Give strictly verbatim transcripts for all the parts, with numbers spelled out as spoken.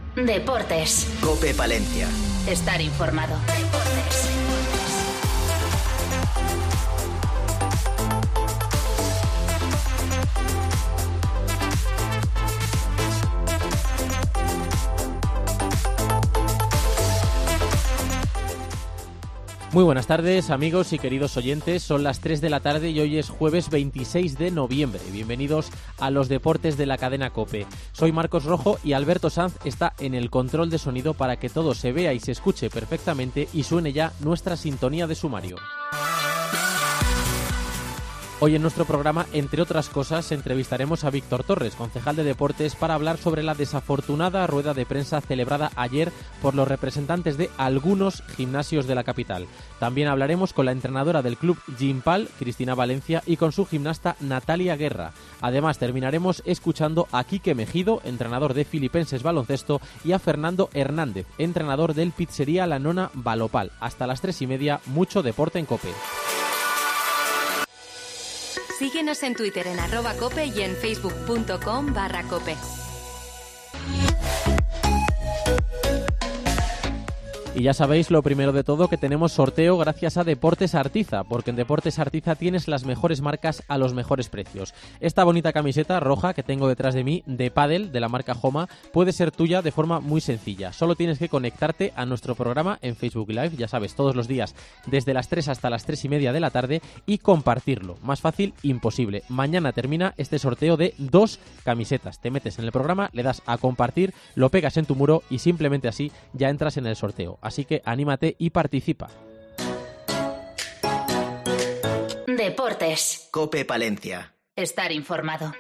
Deportes. COPE Palencia. Estar informado. Deportes. Muy buenas tardes, amigos y queridos oyentes. Son las tres de la tarde y hoy es jueves veintiséis de noviembre. Bienvenidos a los deportes de la cadena COPE. Soy Marcos Rojo y Alberto Sanz está en el control de sonido para que todo se vea y se escuche perfectamente y suene ya nuestra sintonía de sumario. Hoy en nuestro programa, entre otras cosas, entrevistaremos a Víctor Torres, concejal de Deportes, para hablar sobre la desafortunada rueda de prensa celebrada ayer por los representantes de algunos gimnasios de la capital. También hablaremos con la entrenadora del club Gympal, Cristina Valencia, y con su gimnasta Natalia Guerra. Además, terminaremos escuchando a Quique Mejido, entrenador de Filipenses Baloncesto, y a Fernando Hernández, entrenador del Pizzería La Nona Balopal. Hasta las tres y media, mucho deporte en COPE. Síguenos en Twitter en arroba cope y en facebook.com barra cope. Y ya sabéis, lo primero de todo, que tenemos sorteo gracias a Deportes Artiza, porque en Deportes Artiza tienes las mejores marcas a los mejores precios. Esta bonita camiseta roja que tengo detrás de mí, de pádel, de la marca Homa, puede ser tuya de forma muy sencilla. Solo tienes que conectarte a nuestro programa en Facebook Live, ya sabes, todos los días, desde las tres hasta las tres y media de la tarde, y compartirlo. Más fácil, imposible. Mañana termina este sorteo de dos camisetas. Te metes en el programa, le das a compartir, lo pegas en tu muro y simplemente así ya entras en el sorteo. Así que anímate y participa. Deportes. COPE Palencia. Estar informado.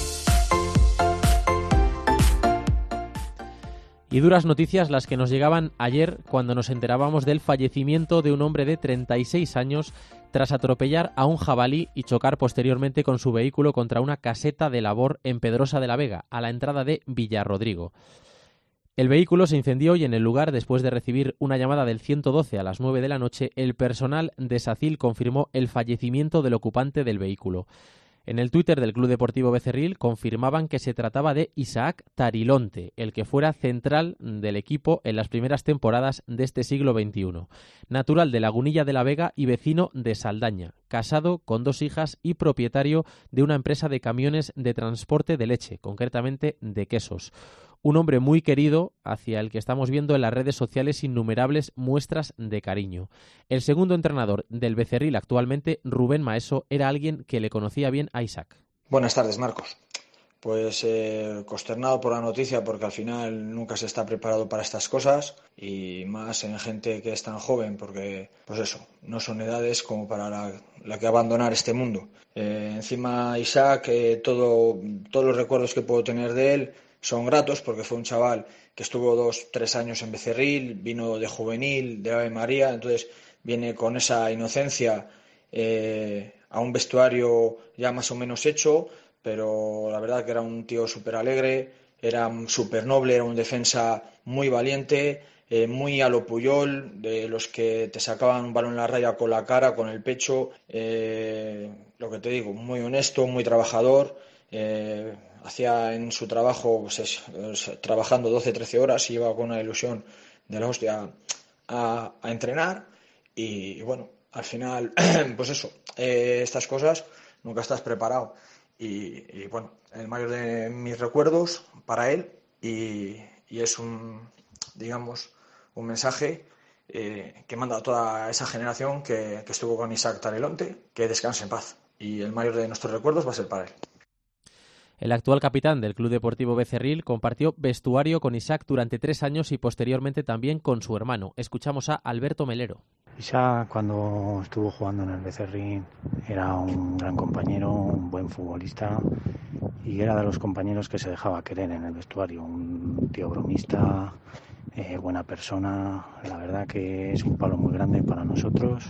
Y duras noticias las que nos llegaban ayer cuando nos enterábamos del fallecimiento de un hombre de treinta y seis años tras atropellar a un jabalí y chocar posteriormente con su vehículo contra una caseta de labor en Pedrosa de la Vega, a la entrada de Villarrodrigo. El vehículo se incendió y en el lugar, después de recibir una llamada del ciento doce a las nueve de la noche, el personal de SACIL confirmó el fallecimiento del ocupante del vehículo. En el Twitter del Club Deportivo Becerril confirmaban que se trataba de Isaac Tarilonte, el que fuera central del equipo en las primeras temporadas de este siglo veintiuno. Natural de Lagunilla de la Vega y vecino de Saldaña, casado con dos hijas y propietario de una empresa de camiones de transporte de leche, concretamente de quesos. Un hombre muy querido, hacia el que estamos viendo en las redes sociales innumerables muestras de cariño. El segundo entrenador del Becerril actualmente, Rubén Maeso, era alguien que le conocía bien a Isaac. Buenas tardes, Marcos. Pues eh, consternado por la noticia, porque al final nunca se está preparado para estas cosas, y más en gente que es tan joven, porque pues eso, no son edades como para la, la que abandonar este mundo. Eh, encima Isaac, eh, todo, todos los recuerdos que puedo tener de él son gratos, porque fue un chaval que estuvo dos, tres años en Becerril, vino de juvenil, de Ave María, entonces viene con esa inocencia eh, a un vestuario ya más o menos hecho, pero la verdad que era un tío súper alegre, era súper noble, era un defensa muy valiente, eh, muy a lo Puyol, de los que te sacaban un balón en la raya con la cara, con el pecho, eh, lo que te digo, muy honesto, muy trabajador. Eh, hacía en su trabajo, pues es, es, trabajando doce trece horas, y iba con una ilusión de la hostia a, a entrenar, y, y bueno, al final pues eso, eh, estas cosas nunca estás preparado, y, y bueno, el mayor de mis recuerdos para él, y, y es un, digamos, un mensaje eh, que manda a toda esa generación que, que estuvo con Isaac Tarilonte, que descanse en paz, y el mayor de nuestros recuerdos va a ser para él. El actual capitán del Club Deportivo Becerril compartió vestuario con Isaac durante tres años y posteriormente también con su hermano. Escuchamos a Alberto Melero. Isaac, cuando estuvo jugando en el Becerril, era un gran compañero, un buen futbolista, y era de los compañeros que se dejaba querer en el vestuario. Un tío bromista, eh, buena persona. La verdad que es un palo muy grande para nosotros,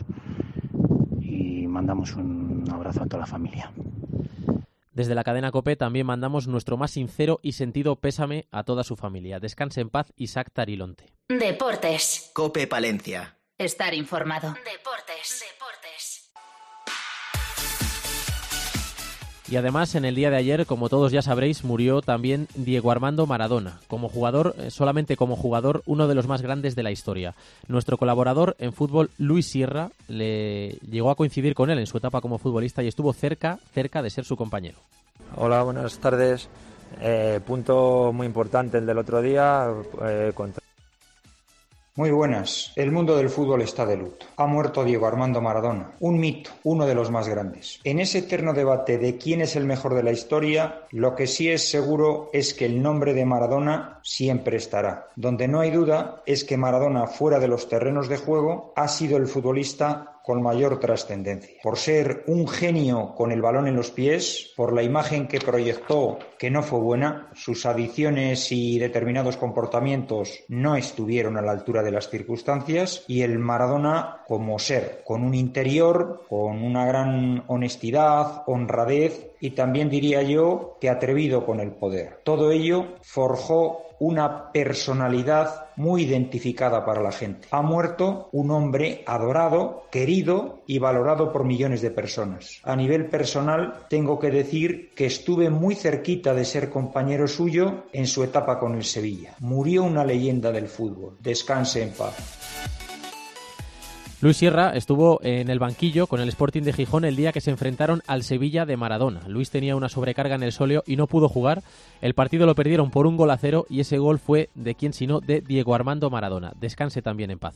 y mandamos un abrazo a toda la familia. Desde la cadena COPE también mandamos nuestro más sincero y sentido pésame a toda su familia. Descanse en paz, Isaac Tarilonte. Deportes. COPE Palencia. Estar informado. Deportes. Deportes. Y además, en el día de ayer, como todos ya sabréis, murió también Diego Armando Maradona. Como jugador, solamente como jugador, uno de los más grandes de la historia. Nuestro colaborador en fútbol, Luis Sierra, le llegó a coincidir con él en su etapa como futbolista y estuvo cerca, cerca de ser su compañero. Hola, buenas tardes. Eh, punto muy importante el del otro día eh, contra... Muy buenas. El mundo del fútbol está de luto. Ha muerto Diego Armando Maradona, un mito, uno de los más grandes. En ese eterno debate de quién es el mejor de la historia, lo que sí es seguro es que el nombre de Maradona siempre estará. Donde no hay duda es que Maradona, fuera de los terrenos de juego, ha sido el futbolista con mayor trascendencia. Por ser un genio con el balón en los pies, por la imagen que proyectó que no fue buena, sus adiciones y determinados comportamientos no estuvieron a la altura de las circunstancias, y el Maradona como ser, con un interior, con una gran honestidad, honradez y también diría yo que atrevido con el poder. Todo ello forjó una personalidad muy identificada para la gente. Ha muerto un hombre adorado, querido y valorado por millones de personas. A nivel personal, tengo que decir que estuve muy cerquita de ser compañero suyo en su etapa con el Sevilla. Murió una leyenda del fútbol. Descanse en paz. Luis Sierra estuvo en el banquillo con el Sporting de Gijón el día que se enfrentaron al Sevilla de Maradona. Luis tenía una sobrecarga en el sóleo y no pudo jugar. El partido lo perdieron por un gol a cero y ese gol fue de quién sino de Diego Armando Maradona. Descanse también en paz.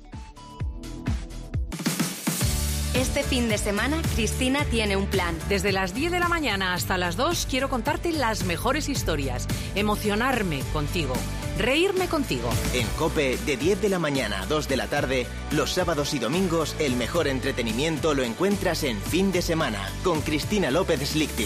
Este fin de semana, Cristina tiene un plan. Desde las diez de la mañana hasta las dos quiero contarte las mejores historias, emocionarme contigo, reírme contigo. En COPE, de diez de la mañana a dos de la tarde, los sábados y domingos, el mejor entretenimiento lo encuentras en Fin de Semana, con Cristina López Slichting.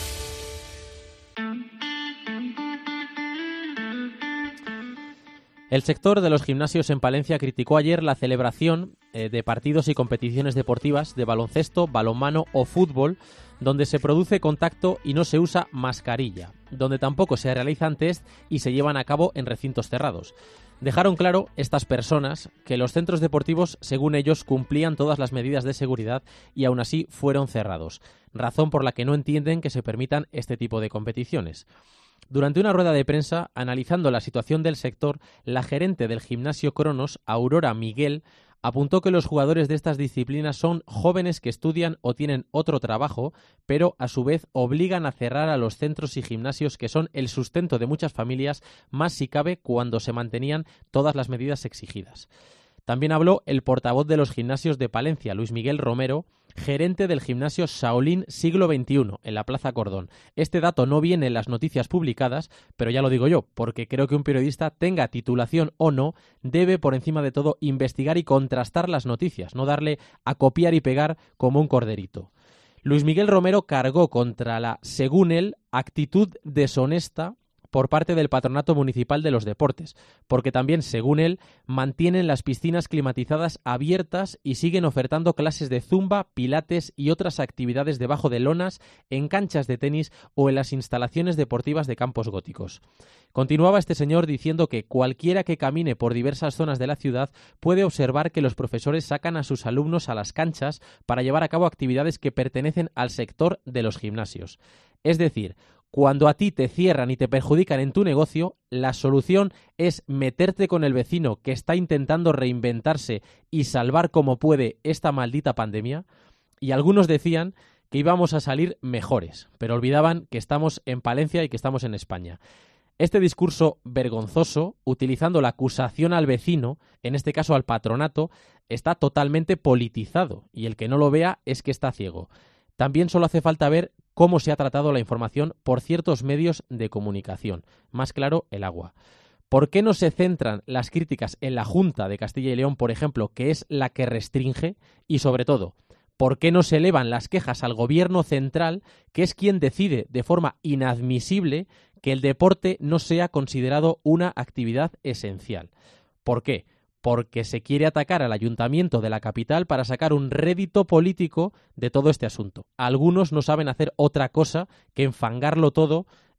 El sector de los gimnasios en Palencia criticó ayer la celebración eh, de partidos y competiciones deportivas de baloncesto, balonmano o fútbol, donde se produce contacto y no se usa mascarilla, donde tampoco se realizan test y se llevan a cabo en recintos cerrados. Dejaron claro estas personas que los centros deportivos, según ellos, cumplían todas las medidas de seguridad y aún así fueron cerrados, razón por la que no entienden que se permitan este tipo de competiciones. Durante una rueda de prensa, analizando la situación del sector, la gerente del gimnasio Cronos, Aurora Miguel, apuntó que los jugadores de estas disciplinas son jóvenes que estudian o tienen otro trabajo, pero a su vez obligan a cerrar a los centros y gimnasios que son el sustento de muchas familias, más si cabe cuando se mantenían todas las medidas exigidas. También habló el portavoz de los gimnasios de Palencia, Luis Miguel Romero, gerente del gimnasio Shaolin Siglo veintiuno, en la Plaza Cordón. Este dato no viene en las noticias publicadas, pero ya lo digo yo, porque creo que un periodista, tenga titulación o no, debe por encima de todo investigar y contrastar las noticias, no darle a copiar y pegar como un corderito. Luis Miguel Romero cargó contra la, según él, actitud deshonesta por parte del Patronato Municipal de los Deportes, porque también, según él, mantienen las piscinas climatizadas abiertas y siguen ofertando clases de zumba, pilates y otras actividades debajo de lonas, en canchas de tenis o en las instalaciones deportivas de campos góticos. Continuaba este señor diciendo que cualquiera que camine por diversas zonas de la ciudad puede observar que los profesores sacan a sus alumnos a las canchas para llevar a cabo actividades que pertenecen al sector de los gimnasios. Es decir, cuando a ti te cierran y te perjudican en tu negocio, la solución es meterte con el vecino que está intentando reinventarse y salvar como puede esta maldita pandemia. Y algunos decían que íbamos a salir mejores, pero olvidaban que estamos en Palencia y que estamos en España. Este discurso vergonzoso, utilizando la acusación al vecino, en este caso al patronato, está totalmente politizado y el que no lo vea es que está ciego. También solo hace falta ver cómo se ha tratado la información por ciertos medios de comunicación. Más claro, el agua. ¿Por qué no se centran las críticas en la Junta de Castilla y León, por ejemplo, que es la que restringe? Y sobre todo, ¿por qué no se elevan las quejas al gobierno central, que es quien decide de forma inadmisible que el deporte no sea considerado una actividad esencial? ¿Por qué? Porque se quiere atacar al ayuntamiento de la capital para sacar un rédito político de todo este asunto. Algunos no saben hacer otra cosa que enfangarlo todo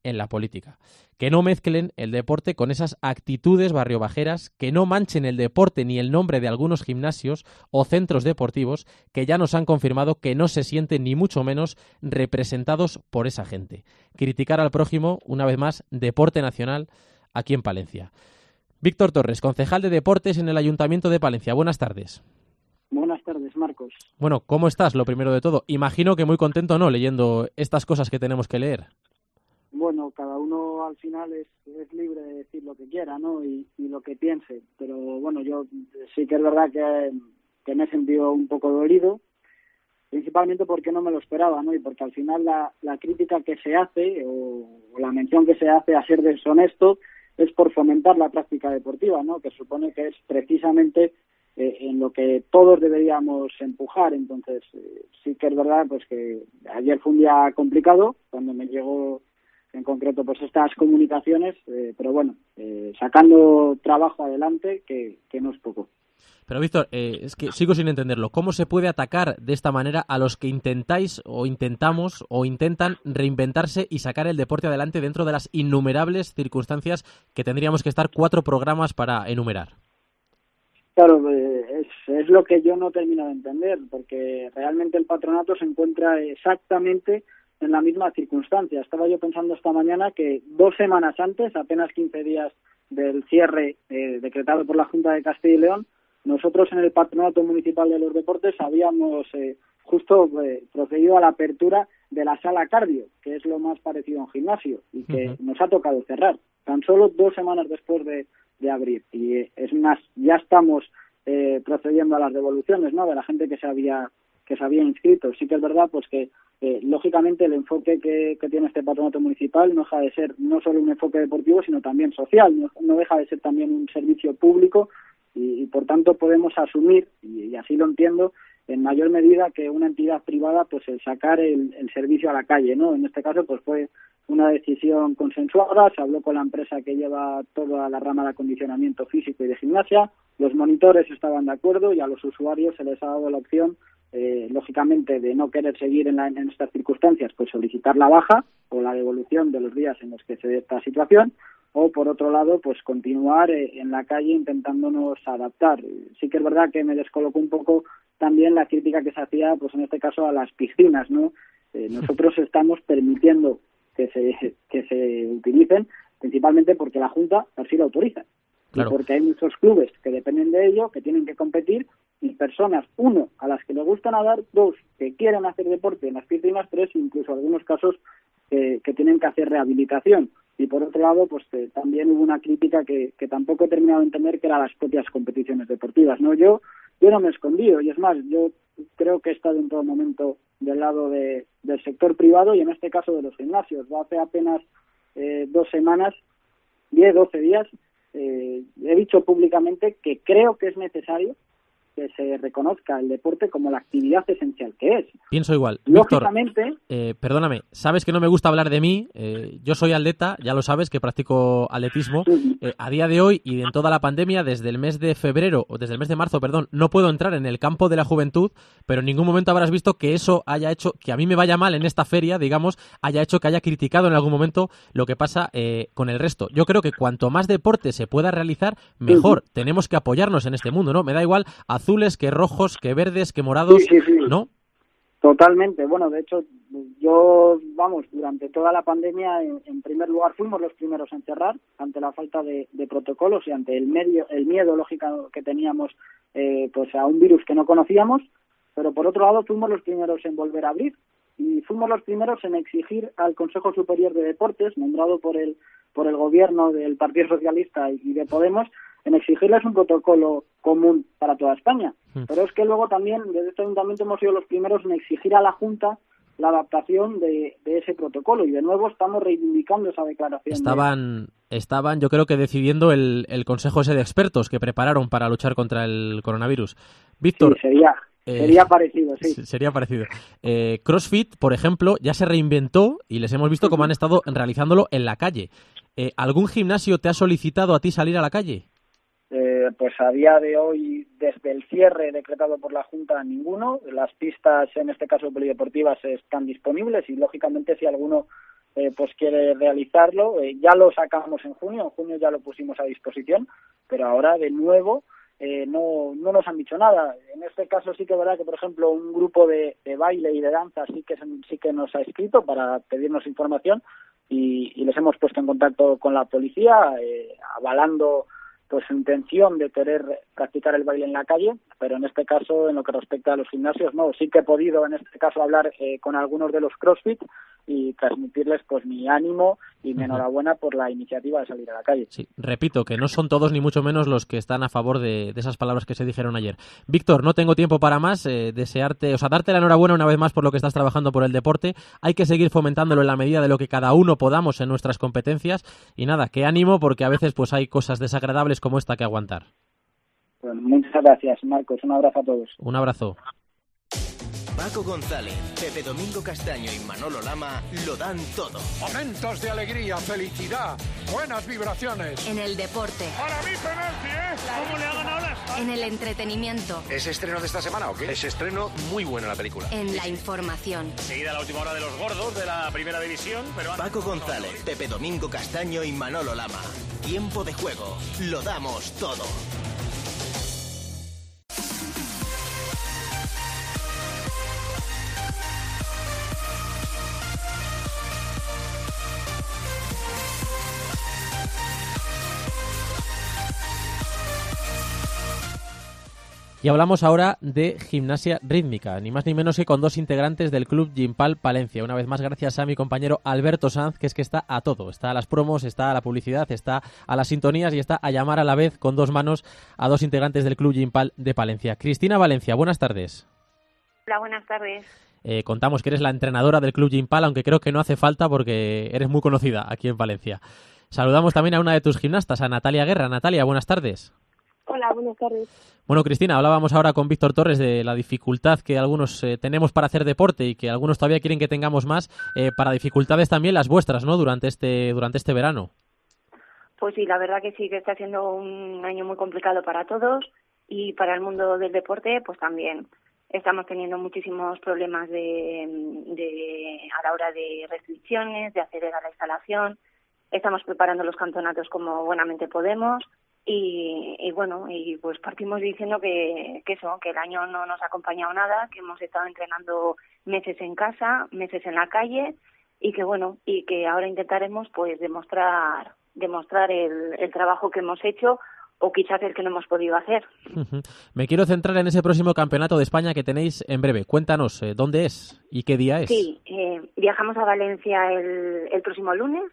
en la política. Que no mezclen el deporte con esas actitudes barriobajeras, que no manchen el deporte ni el nombre de algunos gimnasios o centros deportivos que ya nos han confirmado que no se sienten ni mucho menos representados por esa gente. Criticar al prójimo, una vez más, deporte nacional aquí en Palencia. Víctor Torres, concejal de Deportes en el Ayuntamiento de Palencia. Buenas tardes. Buenas tardes, Marcos. Bueno, ¿cómo estás? Lo primero de todo. Imagino que muy contento, ¿no?, leyendo estas cosas que tenemos que leer. Bueno, cada uno al final es, es libre de decir lo que quiera, ¿no? Y, y lo que piense. Pero bueno, yo sí que es verdad que, que me he sentido un poco dolido, principalmente porque no me lo esperaba, ¿no? Y porque al final la, la crítica que se hace o, o la mención que se hace a ser deshonesto es por fomentar la práctica deportiva, ¿no? Que supone que es precisamente eh, en lo que todos deberíamos empujar. Entonces, eh, sí que es verdad pues que ayer fue un día complicado cuando me llegó en concreto pues estas comunicaciones, eh, pero bueno, eh, sacando trabajo adelante, que, que no es poco. Pero Víctor, eh, es que sigo sin entenderlo. ¿Cómo se puede atacar de esta manera a los que intentáis o intentamos o intentan reinventarse y sacar el deporte adelante dentro de las innumerables circunstancias que tendríamos que estar cuatro programas para enumerar? Claro, eh, es, es lo que yo no termino de entender, porque realmente el patronato se encuentra exactamente en la misma circunstancia. Estaba yo pensando esta mañana que dos semanas antes, apenas quince días del cierre eh, decretado por la Junta de Castilla y León, nosotros en el Patronato Municipal de los Deportes habíamos eh, justo eh, procedido a la apertura de la sala cardio, que es lo más parecido a un gimnasio, y que uh-huh. nos ha tocado cerrar, tan solo dos semanas después de, de abrir. Y eh, es más, ya estamos eh, procediendo a las devoluciones, ¿no?, de la gente que se había que se había inscrito. Sí que es verdad pues que eh, lógicamente el enfoque que, que tiene este patronato municipal no deja de ser no solo un enfoque deportivo, sino también social, no, no deja de ser también un servicio público y, y por tanto podemos asumir, y, y así lo entiendo, en mayor medida que una entidad privada pues el sacar el, el servicio a la calle, ¿no? En este caso pues fue una decisión consensuada, se habló con la empresa que lleva toda la rama de acondicionamiento físico y de gimnasia, los monitores estaban de acuerdo y a los usuarios se les ha dado la opción Eh, lógicamente de no querer seguir en, la, en estas circunstancias, pues solicitar la baja o la devolución de los días en los que se dé esta situación, o por otro lado pues continuar eh, en la calle intentándonos adaptar. Sí que es verdad que me descolocó un poco también la crítica que se hacía pues en este caso a las piscinas, ¿no? Eh, nosotros estamos permitiendo que se que se utilicen principalmente porque la Junta así lo autoriza. Claro. Y porque hay muchos clubes que dependen de ello, que tienen que competir, y personas, uno, a las que les gusta nadar, dos, que quieren hacer deporte en las piscinas, tres, incluso algunos casos eh, que tienen que hacer rehabilitación. Y por otro lado, pues eh, también hubo una crítica que, que tampoco he terminado de entender, que eran las propias competiciones deportivas, ¿no? Yo yo no me he escondido, y es más, yo creo que he estado en todo momento del lado de, del sector privado, y en este caso de los gimnasios. Hace apenas eh, dos semanas, diez, doce días, Eh, he dicho públicamente que creo que es necesario que se reconozca el deporte como la actividad esencial que es. Pienso igual. Lógicamente, Víctor, eh, perdóname, sabes que no me gusta hablar de mí, eh, yo soy atleta, ya lo sabes, que practico atletismo, eh, a día de hoy y en toda la pandemia, desde el mes de febrero, o desde el mes de marzo, perdón, no puedo entrar en el campo de la juventud, pero en ningún momento habrás visto que eso haya hecho, que a mí me vaya mal en esta feria, digamos, haya hecho que haya criticado en algún momento lo que pasa eh, con el resto. Yo creo que cuanto más deporte se pueda realizar, mejor. Uh-huh. Tenemos que apoyarnos en este mundo, ¿no? Me da igual azules, que rojos, que verdes, que morados, sí, sí, sí. ¿no? Totalmente. Bueno, de hecho, yo, vamos, durante toda la pandemia, en, en primer lugar, fuimos los primeros en cerrar ante la falta de, de protocolos y ante el medio, el miedo lógico que teníamos eh, pues a un virus que no conocíamos, pero por otro lado fuimos los primeros en volver a abrir y fuimos los primeros en exigir al Consejo Superior de Deportes, nombrado por el por el gobierno del Partido Socialista y de Podemos, en exigirles un protocolo común para toda España. Mm. Pero es que luego también desde este ayuntamiento hemos sido los primeros en exigir a la Junta la adaptación de, de ese protocolo y de nuevo estamos reivindicando esa declaración. Estaban, de... estaban yo creo que decidiendo el, el consejo ese de expertos que prepararon para luchar contra el coronavirus. Víctor... Sí, sería... Eh, sería parecido, sí. Sería parecido. Eh, CrossFit, por ejemplo, ya se reinventó y les hemos visto cómo han estado realizándolo en la calle. Eh, ¿Algún gimnasio te ha solicitado a ti salir a la calle? Eh, pues a día de hoy, desde el cierre decretado por la Junta, ninguno. Las pistas, en este caso polideportivas, están disponibles y, lógicamente, si alguno eh, pues quiere realizarlo. Eh, ya lo sacamos en junio, en junio ya lo pusimos a disposición, pero ahora de nuevo eh, no, no nos han dicho nada. En este caso sí que es verdad que, por ejemplo, un grupo de, de baile y de danza sí que, sí que nos ha escrito para pedirnos información y, y les hemos puesto en contacto con la policía, eh, avalando pues su intención de querer practicar el baile en la calle, pero en este caso, en lo que respecta a los gimnasios, no, sí que he podido en este caso hablar eh, con algunos de los CrossFit y transmitirles pues mi ánimo y mi enhorabuena por la iniciativa de salir a la calle. Sí, repito, que no son todos ni mucho menos los que están a favor de, de esas palabras que se dijeron ayer. Víctor, no tengo tiempo para más, eh, desearte, o sea, darte la enhorabuena una vez más por lo que estás trabajando por el deporte. Hay que seguir fomentándolo en la medida de lo que cada uno podamos en nuestras competencias y nada, que ánimo porque a veces pues hay cosas desagradables como esta que aguantar. Bueno, muchas gracias, Marcos. Un abrazo a todos. Un abrazo. Paco González, Pepe Domingo Castaño y Manolo Lama lo dan todo. Momentos de alegría, felicidad, buenas vibraciones. En el deporte. Para mí penalti, ¿eh? ¿Cómo le ha ganado la España? En el entretenimiento. ¿Es estreno de esta semana o qué? Es estreno muy bueno la película. En la información. Seguida la última hora de los gordos de la primera división. Pero Paco González, Pepe Domingo Castaño y Manolo Lama. Tiempo de juego. Lo damos todo. Y hablamos ahora de gimnasia rítmica, ni más ni menos que con dos integrantes del club Gympal Palencia. Una vez más, gracias a mi compañero Alberto Sanz, que es que está a todo. Está a las promos, está a la publicidad, está a las sintonías y está a llamar a la vez con dos manos a dos integrantes del club Gympal de Palencia. Cristina Valencia, buenas tardes. Hola, buenas tardes. Eh, contamos que eres la entrenadora del club Gympal, aunque creo que no hace falta porque eres muy conocida aquí en Palencia. Saludamos también a una de tus gimnastas, a Natalia Guerra. Natalia, buenas tardes. Hola, buenas tardes. Bueno, Cristina, hablábamos ahora con Víctor Torres de la dificultad que algunos eh, tenemos para hacer deporte y que algunos todavía quieren que tengamos más, eh, para dificultades también las vuestras, ¿no?, durante este durante este verano. Pues sí, la verdad que sí, que está siendo un año muy complicado para todos y para el mundo del deporte, pues también estamos teniendo muchísimos problemas de, de a la hora de restricciones, de acceder a la instalación. Estamos preparando los campeonatos como buenamente podemos. Y, y bueno, y pues partimos diciendo que, que eso, que el año no nos ha acompañado nada, que hemos estado entrenando meses en casa, meses en la calle y que bueno, y que ahora intentaremos pues demostrar demostrar el, el trabajo que hemos hecho o quizás el que no hemos podido hacer. Uh-huh. Me quiero centrar en ese próximo campeonato de España que tenéis en breve. Cuéntanos, eh, ¿dónde es y qué día es? Sí, eh, viajamos a Valencia el, el próximo lunes.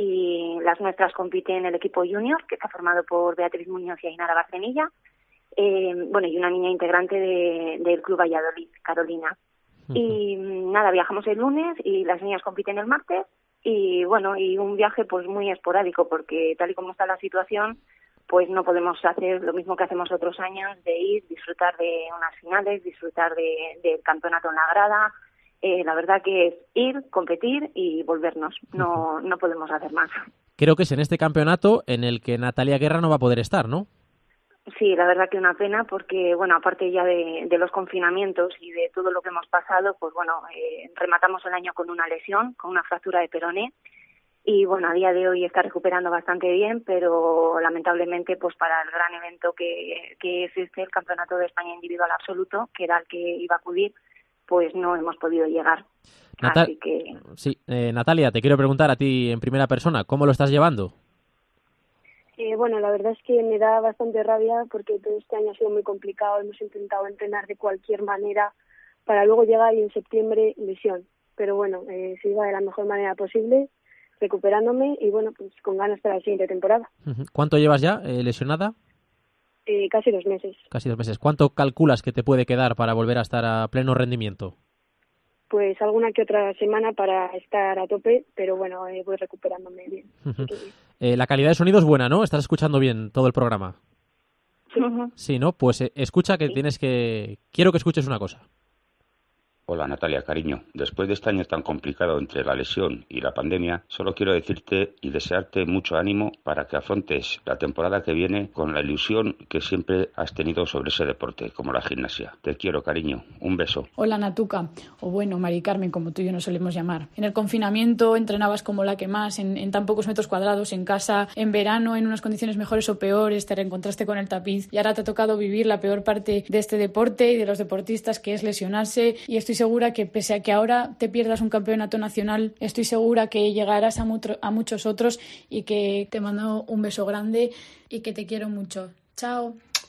Y las nuestras compiten en el equipo junior, que está formado por Beatriz Muñoz y Ainara Barcenilla, eh, bueno, y una niña integrante de, del Club Valladolid, Carolina. Uh-huh. Y nada, viajamos el lunes y las niñas compiten el martes, y bueno, y un viaje pues muy esporádico, porque tal y como está la situación, pues no podemos hacer lo mismo que hacemos otros años, de ir, disfrutar de unas finales, disfrutar de, del campeonato en la grada. Eh, la verdad que es ir, competir y volvernos. No, no podemos hacer más. Creo que es en este campeonato en el que Natalia Guerra no va a poder estar, ¿no? Sí, la verdad que una pena porque, bueno, aparte ya de, de los confinamientos y de todo lo que hemos pasado, pues bueno, eh, rematamos el año con una lesión, con una fractura de peroné. Y bueno, a día de hoy está recuperando bastante bien, pero lamentablemente pues para el gran evento que, que es este, el Campeonato de España Individual Absoluto, que era el que iba a acudir, pues no hemos podido llegar. Natal- Así que... Sí, eh, Natalia, te quiero preguntar a ti en primera persona, ¿cómo lo estás llevando? Eh, bueno, la verdad es que me da bastante rabia porque todo este año ha sido muy complicado. Hemos intentado entrenar de cualquier manera para luego llegar y en septiembre lesión. Pero bueno, eh, se iba de la mejor manera posible, recuperándome y bueno, pues con ganas para la siguiente temporada. Uh-huh. ¿Cuánto llevas ya eh, lesionada? Eh, casi dos meses. Casi dos meses. ¿Cuánto calculas que te puede quedar para volver a estar a pleno rendimiento? Pues alguna que otra semana para estar a tope, pero bueno, eh, voy recuperándome bien. Uh-huh. Eh, la calidad de sonido es buena, ¿no? ¿Estás escuchando bien todo el programa? Sí, uh-huh. Sí, ¿no? Pues eh, escucha que sí. tienes que... Quiero que escuches una cosa. Hola Natalia, cariño. Después de este año tan complicado entre la lesión y la pandemia, solo quiero decirte y desearte mucho ánimo para que afrontes la temporada que viene con la ilusión que siempre has tenido sobre ese deporte, como la gimnasia. Te quiero, cariño. Un beso. Hola Natuca, o bueno, Mari Carmen, como tú y yo nos solemos llamar. En el confinamiento entrenabas como la que más, en, en tan pocos metros cuadrados, en casa, en verano, en unas condiciones mejores o peores, te reencontraste con el tapiz y ahora te ha tocado vivir la peor parte de este deporte y de los deportistas, que es lesionarse, y estoy segura que pese a que ahora te pierdas un campeonato nacional, estoy segura que llegarás a, mucho, a muchos otros, y que te mando un beso grande y que te quiero mucho. Chao.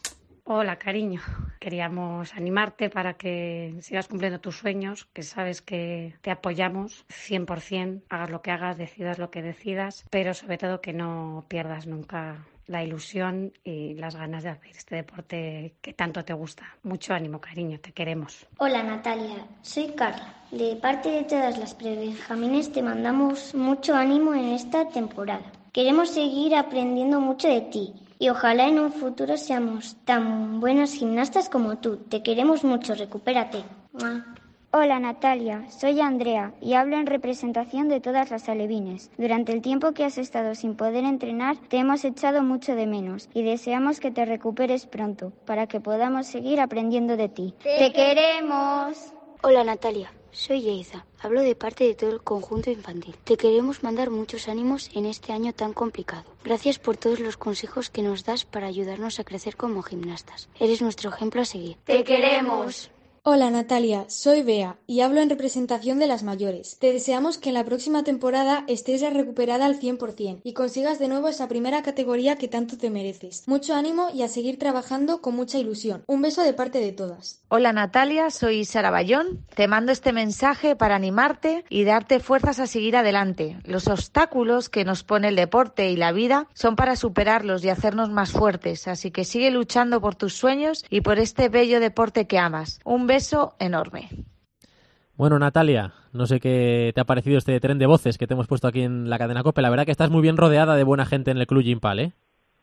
Hola, cariño. Queríamos animarte para que sigas cumpliendo tus sueños, que sabes que te apoyamos cien por ciento, hagas lo que hagas, decidas lo que decidas, pero sobre todo que no pierdas nunca la ilusión y las ganas de hacer este deporte que tanto te gusta. Mucho ánimo, cariño, te queremos. Hola Natalia, soy Carla. De parte de todas las prebenjamines te mandamos mucho ánimo en esta temporada. Queremos seguir aprendiendo mucho de ti y ojalá en un futuro seamos tan buenos gimnastas como tú. Te queremos mucho, recupérate. ¡Mua! Hola Natalia, soy Andrea y hablo en representación de todas las alevines. Durante el tiempo que has estado sin poder entrenar, te hemos echado mucho de menos y deseamos que te recuperes pronto para que podamos seguir aprendiendo de ti. ¡Te queremos! Hola Natalia, soy Yeiza. Hablo de parte de todo el conjunto infantil. Te queremos mandar muchos ánimos en este año tan complicado. Gracias por todos los consejos que nos das para ayudarnos a crecer como gimnastas. Eres nuestro ejemplo a seguir. ¡Te queremos! Hola Natalia, soy Bea y hablo en representación de las mayores. Te deseamos que en la próxima temporada estés ya recuperada al cien por ciento y consigas de nuevo esa primera categoría que tanto te mereces. Mucho ánimo y a seguir trabajando con mucha ilusión. Un beso de parte de todas. Hola Natalia, soy Sara Bayón. Te mando este mensaje para animarte y darte fuerzas a seguir adelante. Los obstáculos que nos pone el deporte y la vida son para superarlos y hacernos más fuertes, así que sigue luchando por tus sueños y por este bello deporte que amas. Un beso beso enorme. Bueno, Natalia, no sé qué te ha parecido este tren de voces que te hemos puesto aquí en la cadena COPE. La verdad que estás muy bien rodeada de buena gente en el Club Gimpal, ¿eh?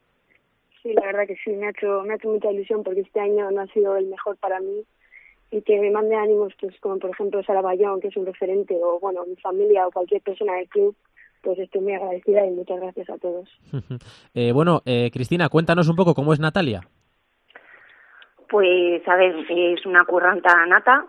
Sí, la verdad que sí, me ha hecho, me ha hecho mucha ilusión porque este año no ha sido el mejor para mí, y que me mande ánimos, pues como por ejemplo Sara Bayón, que es un referente, o bueno, mi familia o cualquier persona del club, pues estoy muy agradecida y muchas gracias a todos. eh, bueno, eh, Cristina, cuéntanos un poco cómo es Natalia. Pues, a ver, es una curranta nata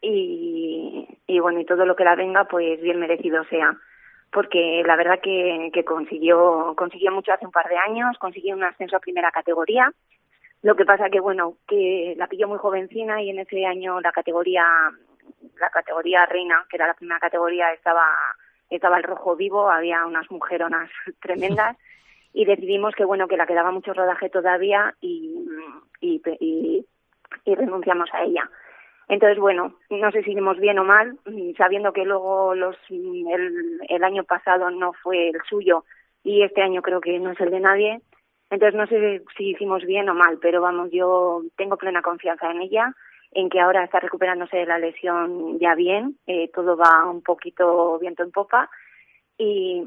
y, y bueno, y todo lo que la venga, pues bien merecido sea. Porque la verdad que, que consiguió consiguió mucho hace un par de años, consiguió un ascenso a primera categoría. Lo que pasa que, bueno, que la pilló muy jovencina y en ese año la categoría la categoría reina, que era la primera categoría, estaba estaba el rojo vivo, había unas mujeronas tremendas. Y decidimos que bueno que la quedaba mucho rodaje todavía y, y, y, y renunciamos a ella. Entonces, bueno, no sé si hicimos bien o mal, sabiendo que luego los el, el año pasado no fue el suyo y este año creo que no es el de nadie. Entonces, no sé si hicimos bien o mal, pero vamos, yo tengo plena confianza en ella, en que ahora está recuperándose de la lesión ya bien, eh, todo va un poquito viento en popa y...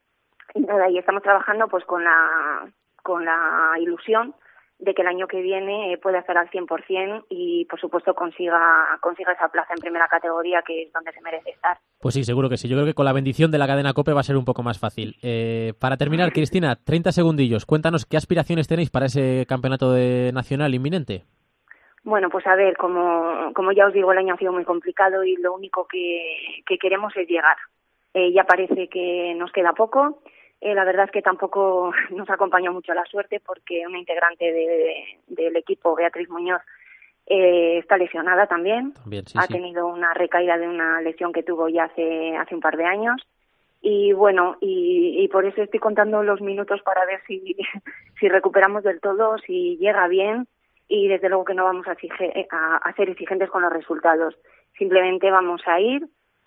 Y nada, y estamos trabajando pues con la con la ilusión de que el año que viene pueda estar al cien por ciento y, por supuesto, consiga consiga esa plaza en primera categoría, que es donde se merece estar. Pues sí, seguro que sí. Yo creo que con la bendición de la cadena COPE va a ser un poco más fácil. Eh, para terminar, Cristina, treinta segundillos. Cuéntanos qué aspiraciones tenéis para ese campeonato de nacional inminente. Bueno, pues a ver, como como ya os digo, el año ha sido muy complicado y lo único que, que queremos es llegar. Eh, ya parece que nos queda poco. Eh, la verdad es que tampoco nos acompañó mucho la suerte porque una integrante de, de, del equipo, Beatriz Muñoz, eh, está lesionada también. también sí, ha sí. tenido una recaída de una lesión que tuvo ya hace hace un par de años. Y bueno, y, y por eso estoy contando los minutos para ver si, si recuperamos del todo, si llega bien, y desde luego que no vamos a, exige, a, a ser exigentes con los resultados. Simplemente vamos a ir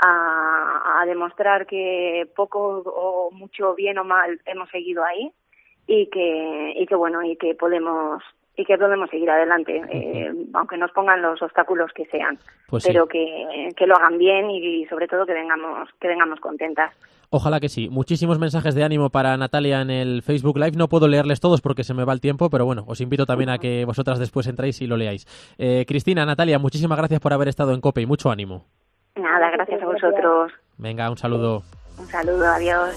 A, a demostrar que poco o mucho, bien o mal, hemos seguido ahí y que y que bueno y que podemos y que podemos seguir adelante, eh, aunque nos pongan los obstáculos que sean, pues pero sí. que, que lo hagan bien y, y sobre todo que vengamos que vengamos contentas. Ojalá que sí. Muchísimos mensajes de ánimo para Natalia en el Facebook Live. No puedo leerles todos porque se me va el tiempo, pero bueno, os invito también a que vosotras después entréis y lo leáis. Eh, Cristina, Natalia, muchísimas gracias por haber estado en COPE y mucho ánimo. Nada, gracias a vosotros. Venga, un saludo. Un saludo, adiós.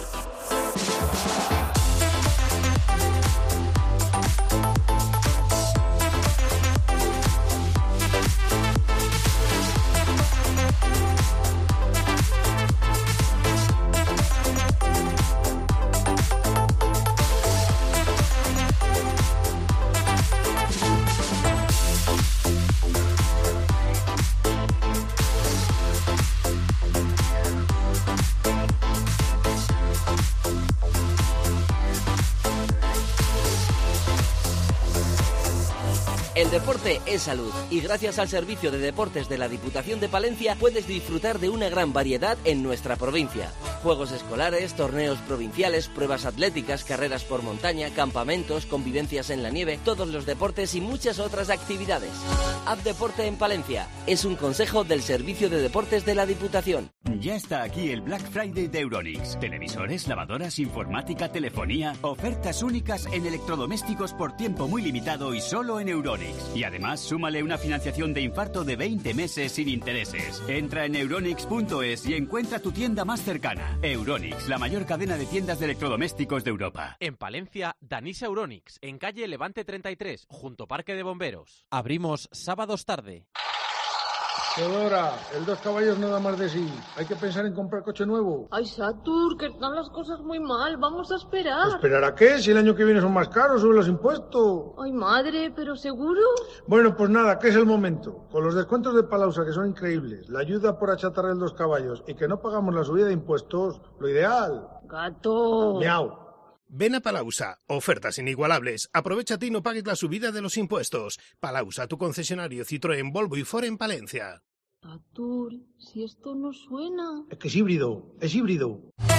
El deporte es salud y gracias al Servicio de Deportes de la Diputación de Palencia puedes disfrutar de una gran variedad en nuestra provincia. Juegos escolares, torneos provinciales, pruebas atléticas, carreras por montaña, campamentos, convivencias en la nieve, todos los deportes y muchas otras actividades. Haz deporte en Palencia. Es un consejo del Servicio de Deportes de la Diputación. Ya está aquí el Black Friday de Euronics. Televisores, lavadoras, informática, telefonía, ofertas únicas en electrodomésticos por tiempo muy limitado y solo en Euronics. Y además, súmale una financiación de infarto de veinte meses sin intereses. Entra en euronics punto es y encuentra tu tienda más cercana. Euronics, la mayor cadena de tiendas de electrodomésticos de Europa. En Palencia, Danisa Euronics, en calle Levante treinta y tres, junto Parque de Bomberos. Abrimos sábados tarde. Teodora, el Dos Caballos no da más de sí. Hay que pensar en comprar coche nuevo. Ay, Satur, que están las cosas muy mal. Vamos a esperar. ¿Esperar a qué? Si el año que viene son más caros, suben los impuestos. Ay, madre, ¿pero seguro? Bueno, pues nada, que es el momento. Con los descuentos de Palausa, que son increíbles, la ayuda por achatar el Dos Caballos y que no pagamos la subida de impuestos, lo ideal. Gato. Miau. Ven a Palausa, ofertas inigualables. Aprovechate y no pagues la subida de los impuestos. Palausa, tu concesionario Citroën, Volvo y Ford en Palencia. Satur, si esto no suena. Es que es híbrido, es híbrido.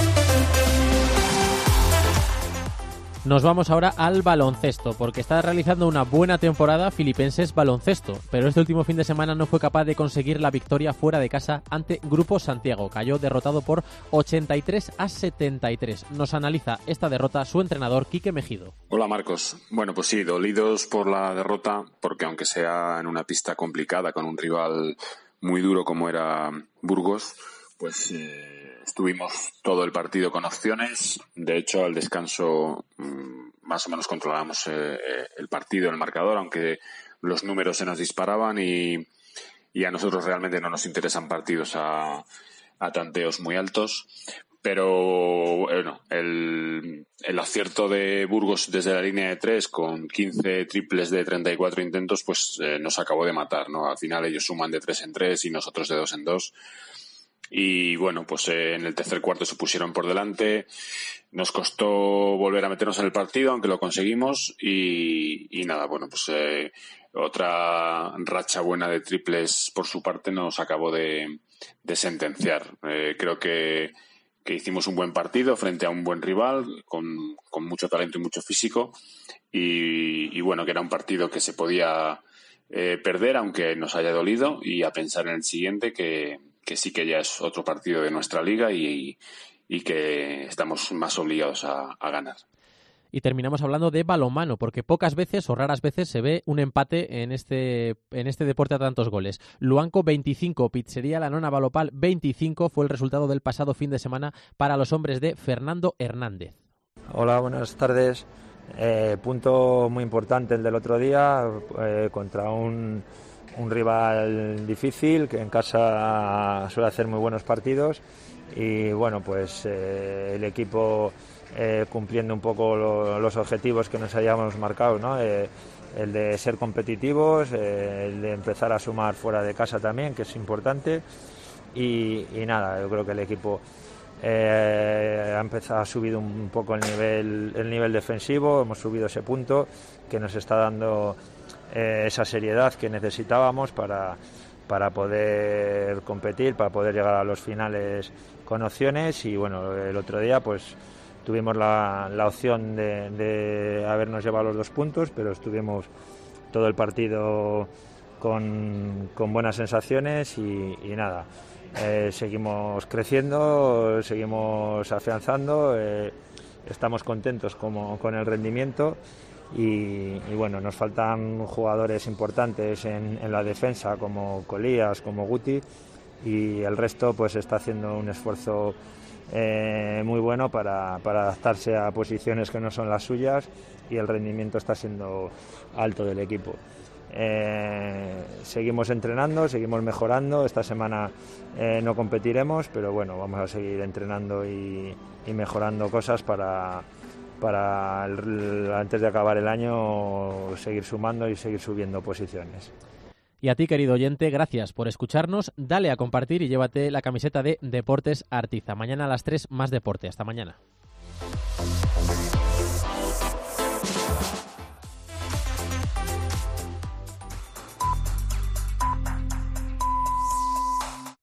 Nos vamos ahora al baloncesto, porque está realizando una buena temporada Filipenses Baloncesto, pero este último fin de semana no fue capaz de conseguir la victoria fuera de casa ante Grupo Santiago. Cayó derrotado por ochenta y tres a setenta y tres. Nos analiza esta derrota su entrenador Quique Mejido. Hola Marcos. Bueno, pues sí, dolidos por la derrota, porque aunque sea en una pista complicada con un rival muy duro como era Burgos, pues eh, estuvimos todo el partido con opciones. De hecho, al descanso mmm, más o menos controlábamos eh, el partido, el marcador, aunque los números se nos disparaban y, y a nosotros realmente no nos interesan partidos a, a tanteos muy altos. Pero bueno, el, el acierto de Burgos desde la línea de tres con quince triples de treinta y cuatro intentos, pues eh, nos acabó de matar, ¿no? Al final ellos suman de tres en tres y nosotros de dos en dos. Y bueno, pues eh, en el tercer cuarto se pusieron por delante. Nos costó volver a meternos en el partido, aunque lo conseguimos. Y, y nada, bueno, pues eh, otra racha buena de triples por su parte nos acabó de, de sentenciar. Eh, creo que que hicimos un buen partido frente a un buen rival con, con mucho talento y mucho físico y, y bueno, que era un partido que se podía eh, perder aunque nos haya dolido, y a pensar en el siguiente que, que sí que ya es otro partido de nuestra liga y, y que estamos más obligados a, a ganar. Y terminamos hablando de balonmano, porque pocas veces o raras veces se ve un empate en este en este deporte a tantos goles. Luanco veinticinco, Pizzería La Nona Balopal veinticinco fue el resultado del pasado fin de semana para los hombres de Fernando Hernández. Hola, buenas tardes. Eh, punto muy importante el del otro día eh, contra un, un rival difícil que en casa suele hacer muy buenos partidos y bueno, pues eh, el equipo Eh, cumpliendo un poco lo, los objetivos que nos hayamos marcado, ¿no? Eh, el de ser competitivos, eh, el de empezar a sumar fuera de casa también, que es importante, y, y nada, yo creo que el equipo eh, ha empezado, ha subido un poco el nivel, el nivel defensivo, hemos subido ese punto que nos está dando eh, esa seriedad que necesitábamos para, para poder competir, para poder llegar a los finales con opciones. Y bueno, el otro día pues tuvimos la, la opción de, de habernos llevado los dos puntos, pero estuvimos todo el partido con, con buenas sensaciones y, y nada, eh, seguimos creciendo, seguimos afianzando, eh, estamos contentos como, con el rendimiento y, y bueno, nos faltan jugadores importantes en, en la defensa como Colías, como Guti, y el resto pues está haciendo un esfuerzo eh, muy bueno para, para adaptarse a posiciones que no son las suyas, y el rendimiento está siendo alto del equipo. Eh, seguimos entrenando, seguimos mejorando. Esta semana eh, no competiremos, pero bueno, vamos a seguir entrenando y, y mejorando cosas para, para el, antes de acabar el año seguir sumando y seguir subiendo posiciones. Y a ti, querido oyente, gracias por escucharnos. Dale a compartir y llévate la camiseta de Deportes Artiza. Mañana a las tres más deporte. Hasta mañana.